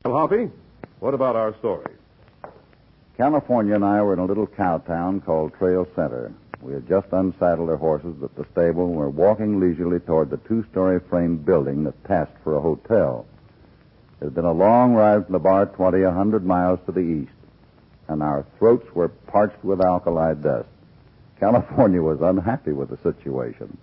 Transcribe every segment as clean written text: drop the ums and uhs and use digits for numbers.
Well, Hoppy, what about our story? California and I were in a little cow town called Trail Center. We had just unsaddled our horses at the stable and were walking leisurely toward the two-story frame building that passed for a hotel. It had been a long ride from the Bar 20, 100 miles to the east, and our throats were parched with alkali dust. California was unhappy with the situation.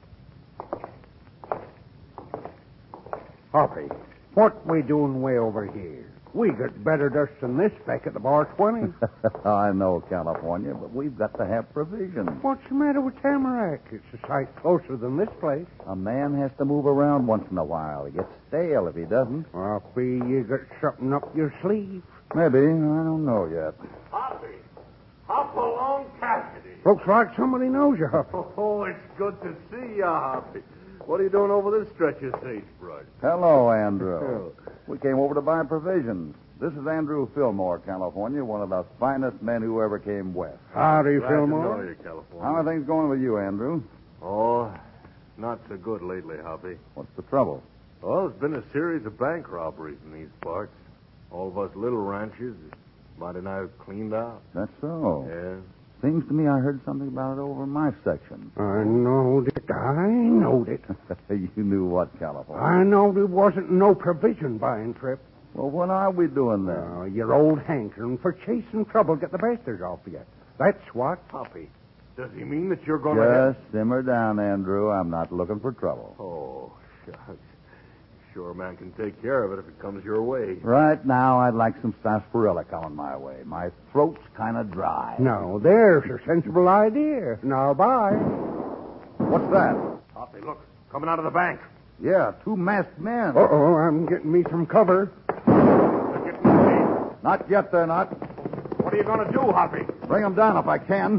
Hoppy, what we doing way over here? We got better dust than this back at the Bar 20. I know, California, but we've got to have provisions. What's the matter with Tamarack? It's a sight closer than this place. A man has to move around once in a while. He gets stale if he doesn't. Hoppy, you got something up your sleeve. Maybe. I don't know yet. Hoppy! Hop along, Cassidy. Looks like somebody knows you, Hoppy. Oh, it's good to see you, Hoppy. What are you doing over this stretch of sagebrush? Hello, Andrew. We came over to buy provisions. This is Andrew Fillmore, California, one of the finest men who ever came west. Howdy, Glad to Fillmore. know you, California. How are things going with you, Andrew? Oh, not so good lately, Hoppy. What's the trouble? Well, there's been a series of bank robberies in these parts. All of us little ranchers might have now cleaned out. That's so. Yeah. Seems to me I heard something about it over in my section. I knowed it. I knowed it. You knew what, California? I knowed it wasn't no provision buying trip. Well, what are we doing then? Your old hankering for chasing trouble get the bastards off you. That's what. Hoppy, does he mean that you're going to... Just simmer down, Andrew. I'm not looking for trouble. Oh, shucks. Sure, a man can take care of it if it comes your way. Right now, I'd like some sarsaparilla coming my way. My throat's kind of dry. Now, there's a sensible idea. Now, bye. What's that? Hoppy, look, coming out of the bank. Yeah, two masked men. Uh-oh, I'm getting me some cover. They're getting away. Not yet, they're not. What are you going to do, Hoppy? Bring them down if I can.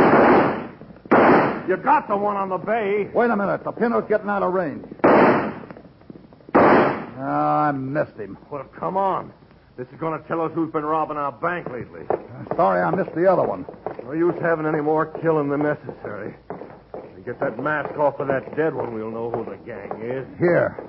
You got the one on the bay. Wait a minute. The pinno's getting out of range. I missed him. Well, come on. This is going to tell us who's been robbing our bank lately. Sorry I missed the other one. No use having any more killing than necessary. When we get that mask off of that dead one, we'll know who the gang is. Here.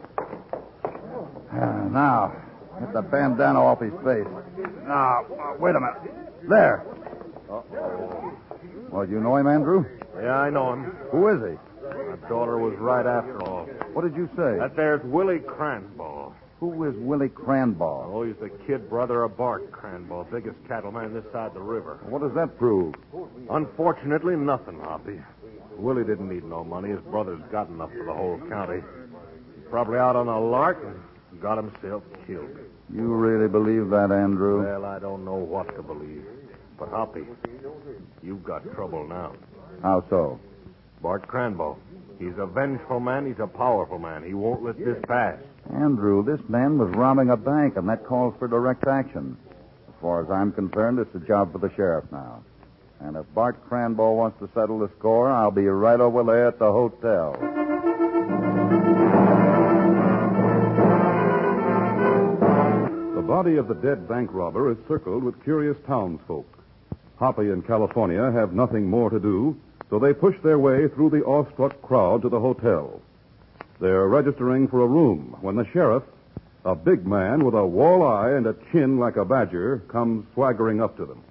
Now, get the bandana off his face. Now, wait a minute. There. Uh-oh. Well, you know him, Andrew? Yeah, I know him. Who is he? My daughter was right after all. What did you say? That there's Willie Cranball. Who is Willie Cranball? Oh, he's the kid brother of Bart Cranball, biggest cattleman this side of the river. What does that prove? Unfortunately, nothing, Hoppy. Willie didn't need no money. His brother's got enough for the whole county. He's probably out on a lark and got himself killed. You really believe that, Andrew? Well, I don't know what to believe. But, Hoppy, you've got trouble now. How so? Bart Cranball. He's a vengeful man. He's a powerful man. He won't let this pass. Andrew, this man was robbing a bank, and that calls for direct action. As far as I'm concerned, it's a job for the sheriff now. And if Bart Cranball wants to settle the score, I'll be right over there at the hotel. The body of the dead bank robber is circled with curious townsfolk. Hoppy and California have nothing more to do, so they push their way through the awestruck crowd to the hotel. They're registering for a room when the sheriff, a big man with a walleye and a chin like a badger, comes swaggering up to them.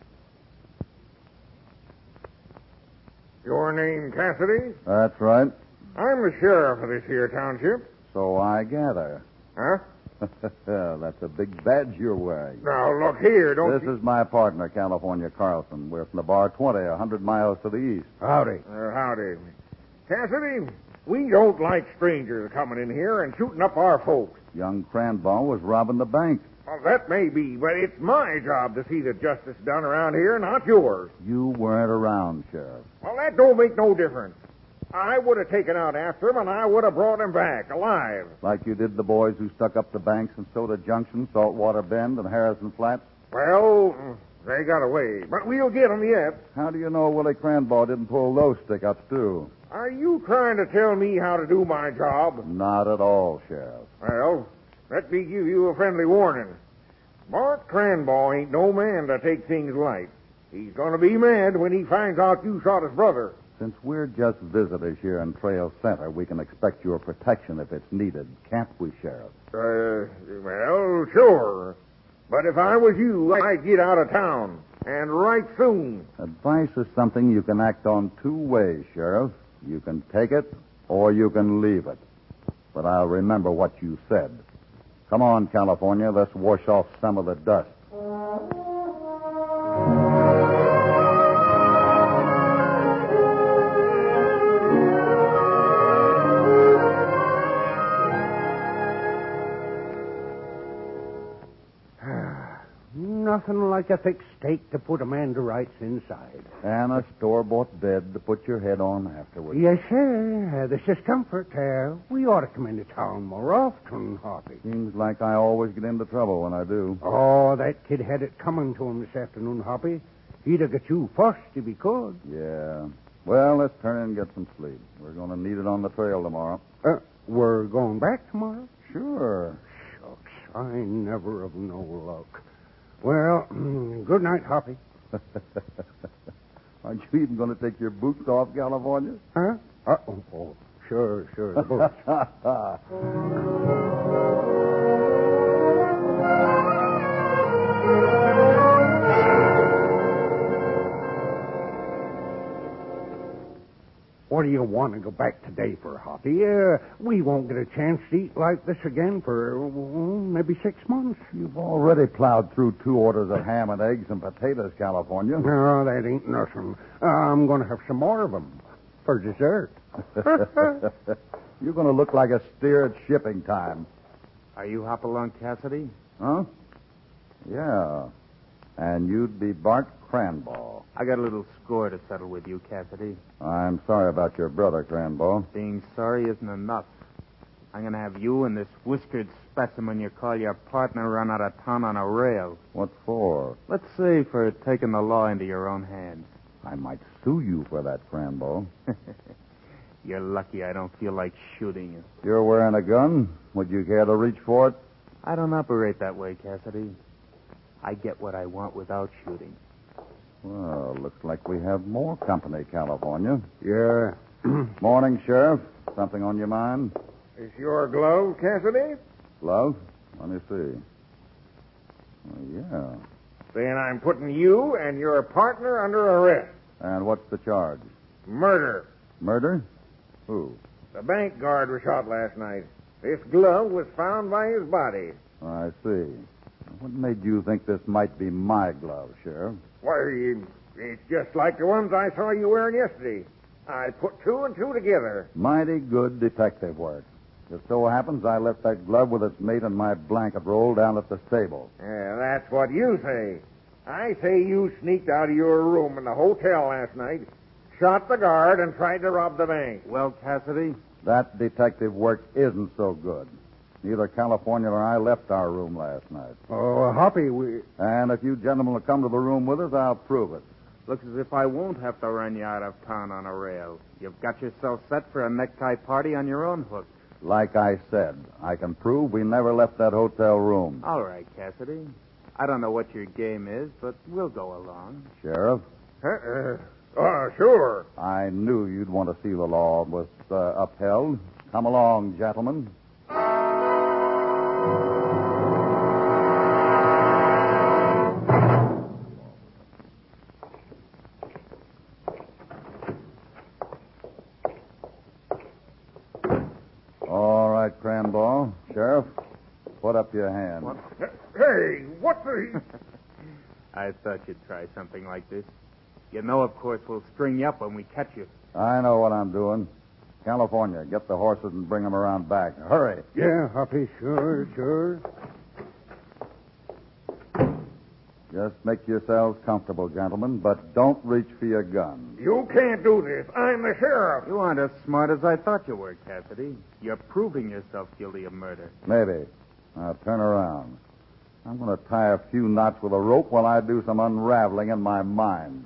Your name, Cassidy? That's right. I'm the sheriff of this here township. So I gather. Huh? That's a big badge you're wearing. Now, look here, This is my partner, California Carlson. We're from the Bar 20, 100 miles to the east. Howdy. Howdy. Cassidy, we don't like strangers coming in here and shooting up our folks. Young Cranball was robbing the bank. Well, that may be, but it's my job to see that justice is done around here, not yours. You weren't around, Sheriff. Well, that don't make no difference. I would have taken out after him, and I would have brought him back, alive. Like you did the boys who stuck up the banks in Soda Junction, Saltwater Bend, and Harrison Flats? Well, they got away, but we'll get them yet. How do you know Willie Cranball didn't pull those stick-ups, too? Are you trying to tell me how to do my job? Not at all, Sheriff. Well, let me give you a friendly warning. Bart Cranball ain't no man to take things light. He's going to be mad when he finds out you shot his brother. Since we're just visitors here in Trail Center, we can expect your protection if it's needed. Can't we, Sheriff? Well, sure. But if I was you, I'd get out of town. And right soon. Advice is something you can act on two ways, Sheriff. You can take it, or you can leave it. But I'll remember what you said. Come on, California. Let's wash off some of the dust. Nothing like a thick steak to put a man to rights inside. And a store-bought bed to put your head on afterwards. Yes, sir. This is comfort. We ought to come into town more often, Hoppy. Seems like I always get into trouble when I do. Oh, that kid had it coming to him this afternoon, Hoppy. He'd have got you first if he could. Yeah. Well, let's turn in and get some sleep. We're going to need it on the trail tomorrow. We're going back tomorrow? Sure. Shucks, I never have no luck. Well, good night, Hoppy. Aren't you even going to take your boots off, California? Huh? Oh, sure, the boots. What do you want to go back today for, Hoppy? We won't get a chance to eat like this again for maybe 6 months. You've already plowed through 2 orders of ham and eggs and potatoes, California. No, that ain't nothing. I'm going to have some more of them for dessert. You're going to look like a steer at shipping time. Are you Hopalong Cassidy? Huh? Yeah. And you'd be Bart Cranball. I got a little score to settle with you, Cassidy. I'm sorry about your brother, Cranball. Being sorry isn't enough. I'm going to have you and this whiskered specimen you call your partner run out of town on a rail. What for? Let's say for taking the law into your own hands. I might sue you for that, Cranball. You're lucky I don't feel like shooting you. You're wearing a gun. Would you care to reach for it? I don't operate that way, Cassidy. I get what I want without shooting. Well, looks like we have more company, California. Yeah. Morning, Sheriff. Something on your mind? Is your glove, Cassidy? Glove? Let me see. Oh, yeah. Then I'm putting you and your partner under arrest. And what's the charge? Murder. Murder? Who? The bank guard was shot last night. This glove was found by his body. I see. What made you think this might be my glove, Sheriff? Why, it's just like the ones I saw you wearing yesterday. I put 2 and 2 together. Mighty good detective work. It so happens I left that glove with its mate in my blanket roll down at the stable. Yeah, that's what you say. I say you sneaked out of your room in the hotel last night, shot the guard, and tried to rob the bank. Well, Cassidy? That detective work isn't so good. Neither California nor I left our room last night. Oh, Hoppy, we... And if you gentlemen will come to the room with us, I'll prove it. Looks as if I won't have to run you out of town on a rail. You've got yourself set for a necktie party on your own hook. Like I said, I can prove we never left that hotel room. All right, Cassidy. I don't know what your game is, but we'll go along. Sheriff? Sure. I knew you'd want to see the law was upheld. Come along, gentlemen. All right, Cranball. Sheriff, put up your hand. What? Hey, what the... I thought you'd try something like this. You know, of course, we'll string you up when we catch you. I know what I'm doing. California, get the horses and bring them around back. Hurry. Yeah, Hoppy, sure. Just make yourselves comfortable, gentlemen, but don't reach for your gun. You can't do this. I'm the sheriff. You aren't as smart as I thought you were, Cassidy. You're proving yourself guilty of murder. Maybe. Now turn around. I'm going to tie a few knots with a rope while I do some unraveling in my mind.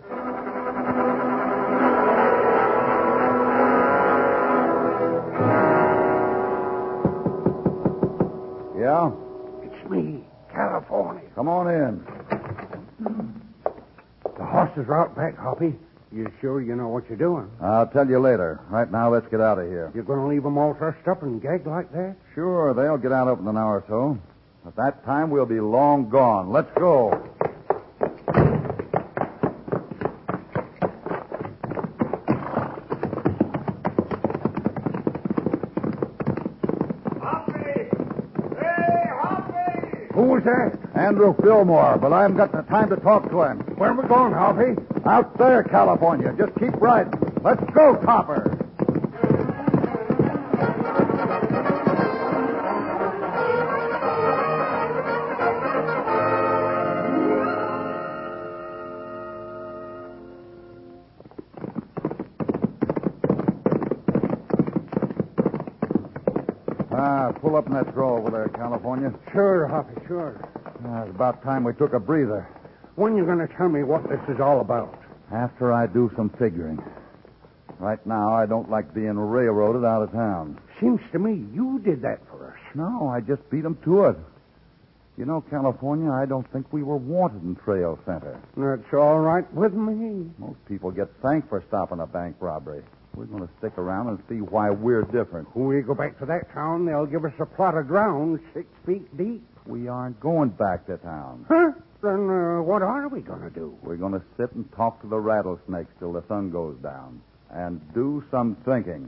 Yeah? It's me, California. Come on in. The horses are out back, Hoppy. You sure you know what you're doing? I'll tell you later. Right now, let's get out of here. You're going to leave them all trussed up and gagged like that? Sure, they'll get out up in an hour or so. At that time, we'll be long gone. Let's go. Hoppy! Hey, Hoppy! Who was that? Andrew Fillmore, but I haven't got the time to talk to him. Where are we going, Hoppy? Out there, California. Just keep riding. Let's go, Copper. Pull up in that draw over there, California. Sure, Hoppy, sure. It's about time we took a breather. When you going to tell me what this is all about? After I do some figuring. Right now, I don't like being railroaded out of town. Seems to me you did that for us. No, I just beat 'em to it. You know, California, I don't think we were wanted in Trail Center. That's all right with me. Most people get thanked for stopping a bank robbery. We're going to stick around and see why we're different. When we go back to that town, they'll give us a plot of ground 6 feet deep. We aren't going back to town. Huh? Then what are we going to do? We're going to sit and talk to the rattlesnakes till the sun goes down. And do some thinking.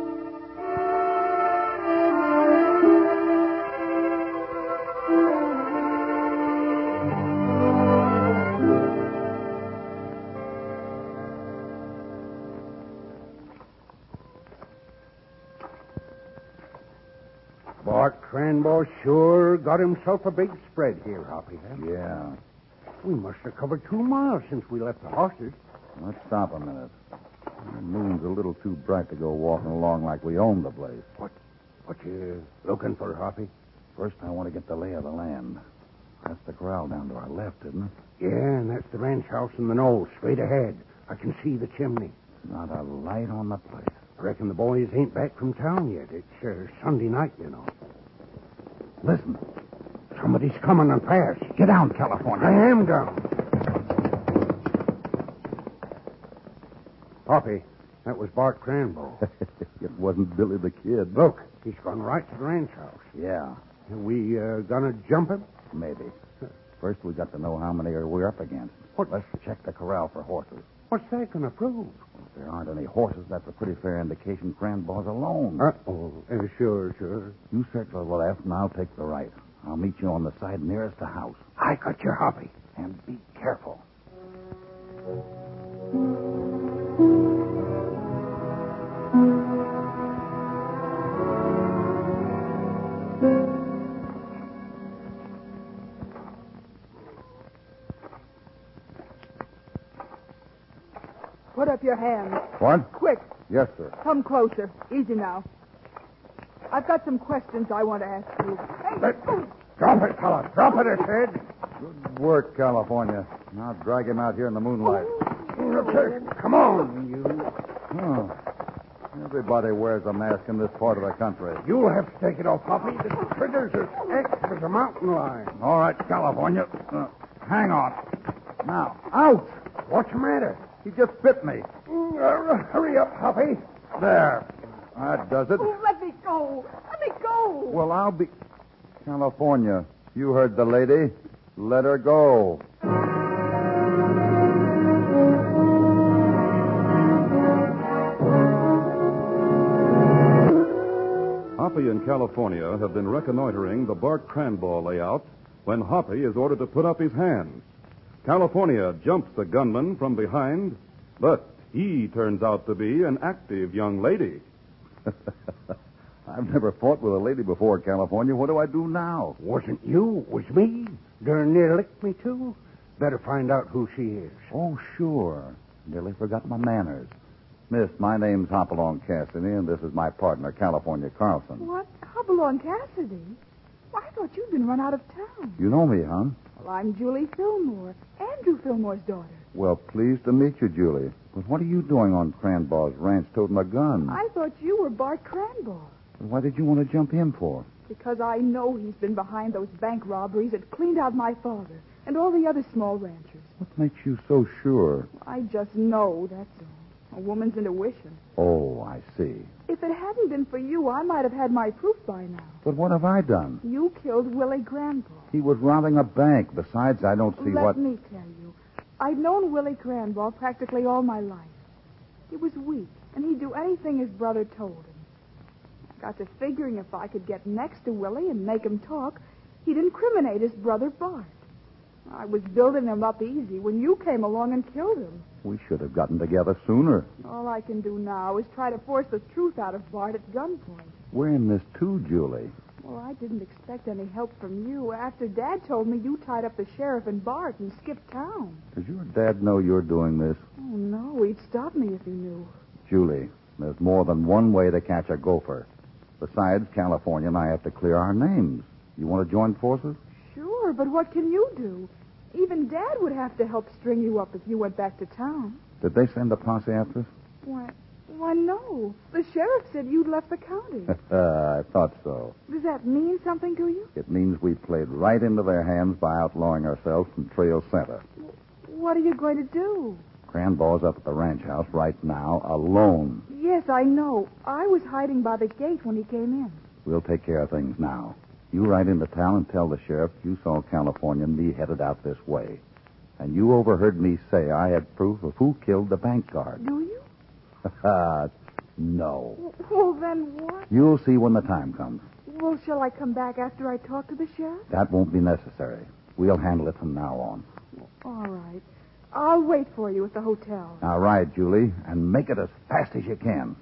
Bart Cranbo sure got himself a big spread here, Hoppy. Huh? Yeah. We must have covered 2 miles since we left the horses. Let's stop a minute. The moon's a little too bright to go walking along like we own the place. What you looking for, Hoppy? First, I want to get the lay of the land. That's the corral down to our left, isn't it? Yeah, and that's the ranch house in the knoll, straight ahead. I can see the chimney. Not a light on the place. I reckon the boys ain't back from town yet. It's Sunday night, you know. Listen. Somebody's coming and fast. Get down, California. I am down. Hoppy, that was Bart Cranbo. It wasn't Billy the Kid. Look, he's gone right to the ranch house. Yeah, We gonna jump him? maybe. First, we got to know how many we're up against. What? Let's check the corral for horses. What's that gonna prove? If there aren't any horses, that's a pretty fair indication Cranbaw's alone. Sure. You search the left, and I'll take the right. I'll meet you on the side nearest the house. I got your Hoppy. And be careful. Put up your hands. What? Quick. Yes, sir. Come closer. Easy now. I've got some questions I want to ask you. Hey. Drop it, fella. Drop it, I said. Good work, California. Now drag him out here in the moonlight. Come on, you. Oh. Everybody wears a mask in this part of the country. You'll have to take it off, Hoppy. The trigger's as active as a mountain lion. All right, California. Hang on. Now, out! What's the matter? He just bit me. Hurry up, Hoppy. There. That does it. Oh, let me go. Let me go. Well, I'll be... California, you heard the lady. Let her go. Hoppy and California have been reconnoitering the Bart Cranbo layout when Hoppy is ordered to put up his hands. California jumps the gunman from behind, but he turns out to be an active young lady. I've never fought with a lady before, California. What do I do now? Wasn't you. Was me. Darn near licked me, too. Better find out who she is. Oh, sure. Nearly forgot my manners. Miss, my name's Hopalong Cassidy, and this is my partner, California Carlson. What? Hopalong Cassidy? Why, I thought you'd been run out of town. You know me, huh? Well, I'm Julie Fillmore, Andrew Fillmore's daughter. Well, pleased to meet you, Julie. But what are you doing on Cranbaw's ranch toting a gun? I thought you were Bart Cranbo. Why did you want to jump him for? Because I know he's been behind those bank robberies that cleaned out my father and all the other small ranchers. What makes you so sure? I just know, that's all. A woman's intuition. Oh, I see. If it hadn't been for you, I might have had my proof by now. But what have I done? You killed Willie Granville. He was robbing a bank. Besides, I don't see Let me tell you. I'd known Willie Granville practically all my life. He was weak, and he'd do anything his brother told him. I got to figuring if I could get next to Willie and make him talk, he'd incriminate his brother Bart. I was building him up easy when you came along and killed him. We should have gotten together sooner. All I can do now is try to force the truth out of Bart at gunpoint. We're in this too, Julie. Well, I didn't expect any help from you after Dad told me you tied up the sheriff and Bart and skipped town. Does your dad know you're doing this? Oh, no, he'd stop me if he knew. Julie, there's more than one way to catch a gopher. Besides, California and I have to clear our names. You want to join forces? Sure, but what can you do? Even Dad would have to help string you up if you went back to town. Did they send a posse after us? Why, no. The sheriff said you'd left the county. I thought so. Does that mean something to you? It means we played right into their hands by outlawing ourselves from Trail Center. What are you going to do? Cranball's up at the ranch house right now, alone. Yes, I know. I was hiding by the gate when he came in. We'll take care of things now. You ride into town and tell the sheriff you saw California and me headed out this way. And you overheard me say I had proof of who killed the bank guard. Do you? No. Well, then what? You'll see when the time comes. Well, shall I come back after I talk to the sheriff? That won't be necessary. We'll handle it from now on. All right. I'll wait for you at the hotel. Now ride, Julie, and make it as fast as you can.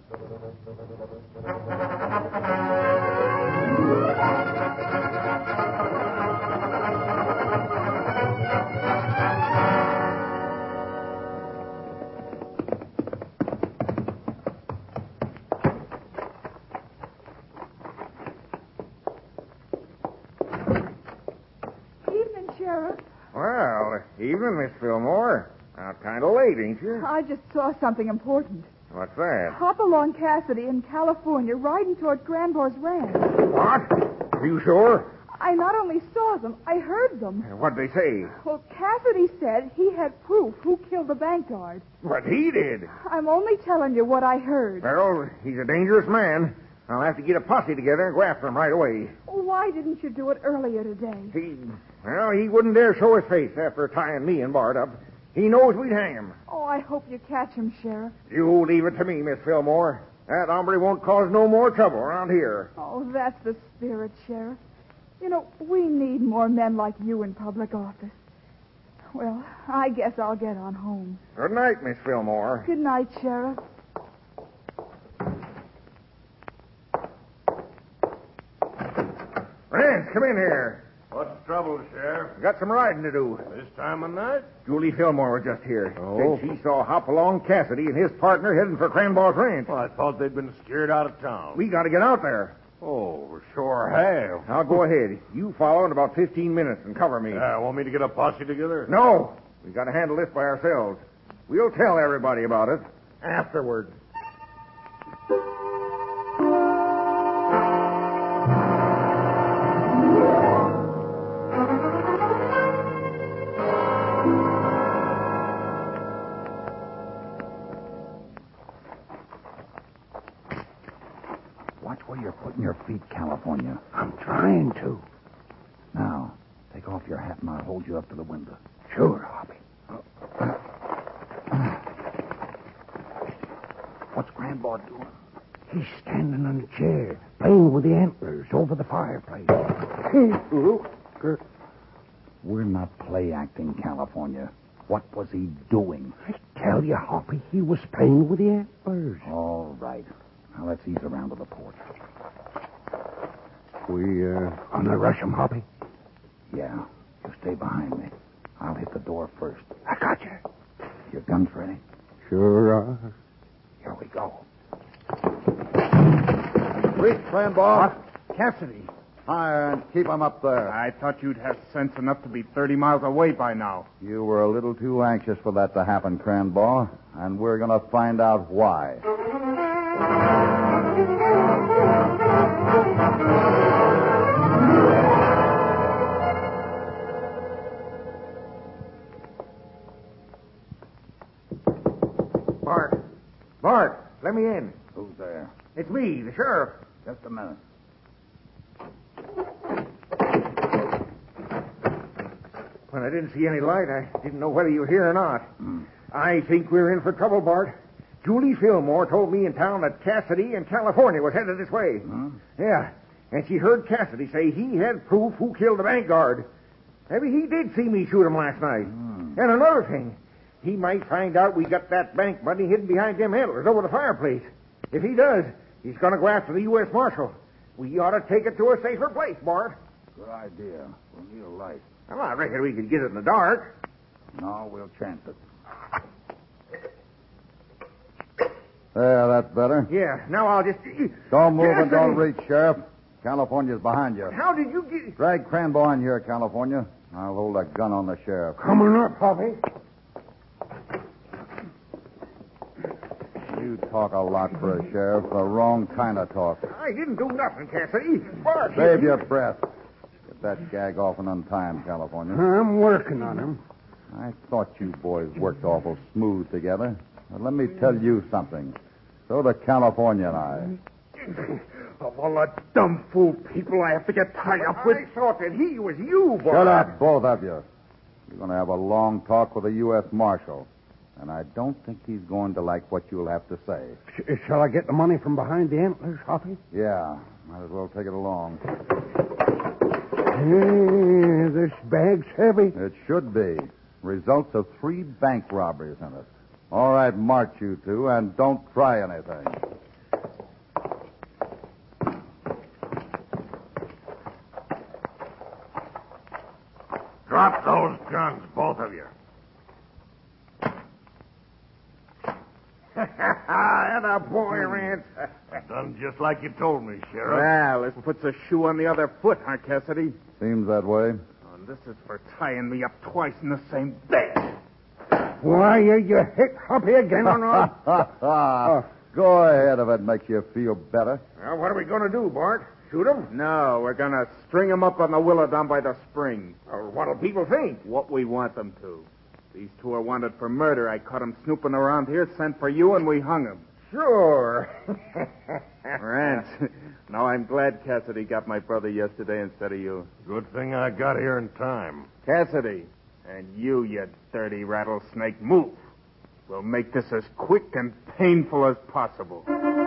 Evening, Sheriff. Well, evening, Miss Fillmore. Out kind of late, ain't you? I just saw something important. What's that? Hopalong Cassidy in California riding toward Granbore's ranch. What? Are you sure? I not only saw them, I heard them. What'd they say? Well, Cassidy said he had proof who killed the bank guard. What he did. I'm only telling you what I heard. Well, he's a dangerous man. I'll have to get a posse together and go after him right away. Why didn't you do it earlier today? He wouldn't dare show his face after tying me and Bart up. He knows we'd hang him. Oh, I hope you catch him, Sheriff. You leave it to me, Miss Fillmore. That hombre won't cause no more trouble around here. Oh, that's the spirit, Sheriff. You know, we need more men like you in public office. Well, I guess I'll get on home. Good night, Miss Fillmore. Good night, Sheriff. Rance, come in here. What's the trouble, Sheriff? Got some riding to do. This time of night? Julie Fillmore was just here. Oh? Said she saw Hopalong Cassidy and his partner heading for Cranball's ranch. Well, I thought they'd been scared out of town. We got to get out there. Oh, we sure have. Now, go ahead. You follow in about 15 minutes and cover me. Want me to get a posse together? No. We got to handle this by ourselves. We'll tell everybody about it afterward. Watch where you're putting your feet, California. I'm trying to. Now, take off your hat and I'll hold you up to the window. Sure, Hoppy. What's Grandpa doing? He's standing on a chair, playing with the antlers over the fireplace. We're not play acting, California. What was he doing? I tell you, Hoppy, he was playing with the antlers. All right. Now let's ease around to the porch. Gonna rush him, Hoppy? Yeah. You stay behind me. I'll hit the door first. I got you. Your guns ready? Sure are. Here we go. Reach, Cranball. Cassidy. Fire and keep him up there. I thought you'd have sense enough to be 30 miles away by now. You were a little too anxious for that to happen, Cranball, and we're going to find out why. Bart, Let me in. Who's there? It's me, the sheriff. Just a minute. When I didn't see any light, I didn't know whether you were here or not. I think we're in for trouble, Bart. Julie Fillmore told me in town that Cassidy in California was headed this way. Huh? Yeah, and she heard Cassidy say he had proof who killed the bank guard. Maybe he did see me shoot him last night. And another thing, he might find out we got that bank money hidden behind them antlers over the fireplace. If he does, he's going to go after the U.S. Marshal. We ought to take it to a safer place, Bart. Good idea. We'll need a light. Well, I reckon we could get it in the dark. No, we'll chance it. There, that's better. Yeah, now I'll just... Don't move and Cassidy! don't reach, Sheriff. California's behind you. How did you get... Drag Cranboy in here, California. I'll hold a gun on the sheriff. Coming up, Hoppy. You talk a lot for a sheriff. The wrong kind of talk. I didn't do nothing, Cassidy. Bart... Save your breath. Get that gag off and untie him, California. I'm working on him. I thought you boys worked awful smooth together. But let me tell you something. So do California and I. Of all the dumb fool people I have to get tied up with. I thought that he was you, Bart. Shut up, both of you. You're going to have a long talk with the U.S. Marshal. And I don't think he's going to like what you'll have to say. Shall I get the money from behind the antlers, Hoppy? Yeah, might as well take it along. This bag's heavy. It should be. Results of 3 bank robberies in it. All right, march you two, and don't try anything. Drop those guns, both of you. And a boy, Rance. Done just like you told me, Sheriff. Well, this puts a shoe on the other foot, huh, Cassidy? Seems that way. And this is for tying me up twice in the same bed. Why, you hit Hoppy again or not? Go ahead if it makes you feel better. Well, what are we going to do, Bart? Shoot him? No, we're going to string him up on the willow down by the spring. Or what'll people think? What we want them to. These two are wanted for murder. I caught them snooping around here, sent for you, and we hung them. Sure. Rance, now I'm glad Cassidy got my brother yesterday instead of you. Good thing I got here in time. Cassidy, and you dirty rattlesnake, move. We'll make this as quick and painful as possible.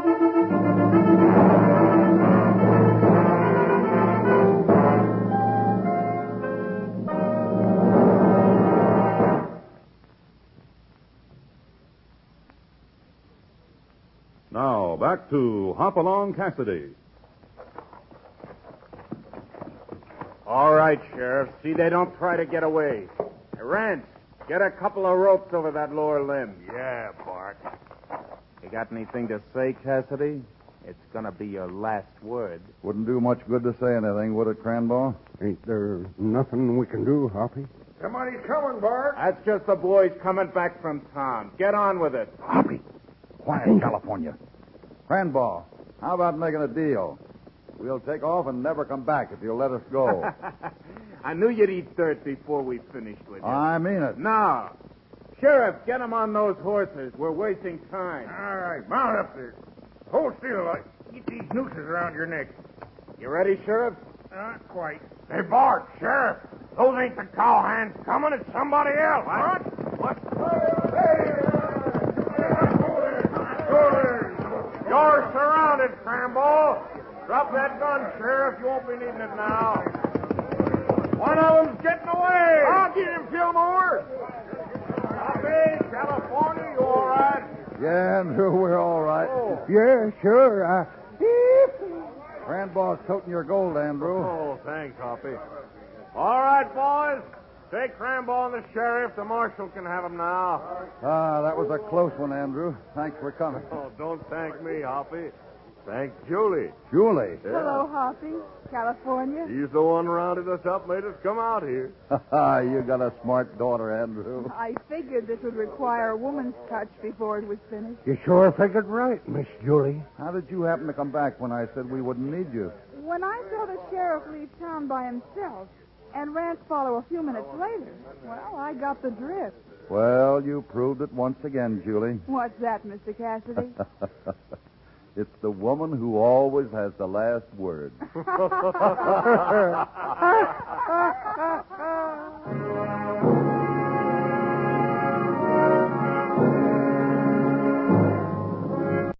Now, back to Hopalong Cassidy. All right, Sheriff. See they don't try to get away. Hey, Rance, get a couple of ropes over that lower limb. Yeah, Bart. You got anything to say, Cassidy? It's gonna be your last word. Wouldn't do much good to say anything, would it, Cranboy? Ain't there nothing we can do, Hoppy? Somebody's coming, Bart. That's just the boys coming back from town. Get on with it. Hoppy. Quiet, California. Cranboy, how about making a deal? We'll take off and never come back if you'll let us go. I knew you'd eat dirt before we finished with you. I mean it. Now, Sheriff, get them on those horses. We're wasting time. All right, mount up there. Hold still. Get these nooses around your neck. You ready, Sheriff? Not quite. Hey, Bart, Sheriff, those ain't the cowhands coming. It's somebody else. What? You're surrounded, Cranboy. Drop that gun, Sheriff. You won't be needing it now. One of them's getting away. I'll get him, Fillmore. Hey, California, you all right? Yeah, Andrew, we're all right. Yeah, sure. Cranboy's toting your gold, Andrew. Oh, thanks, Hoppy. All right, boys. Take Cranboy and the sheriff. The marshal can have him now. That was a close one, Andrew. Thanks for coming. Oh, don't thank me, Hoppy. Thank Julie. Julie. Hello, Hoppy. California. He's the one rounded us up, made us come out here. You got a smart daughter, Andrew. I figured this would require a woman's touch before it was finished. You sure figured right, Miss Julie. How did you happen to come back when I said we wouldn't need you? When I saw the sheriff leave town by himself, and Rance follow a few minutes later. Well, I got the drift. Well, you proved it once again, Julie. What's that, Mr. Cassidy? It's the woman who always has the last word.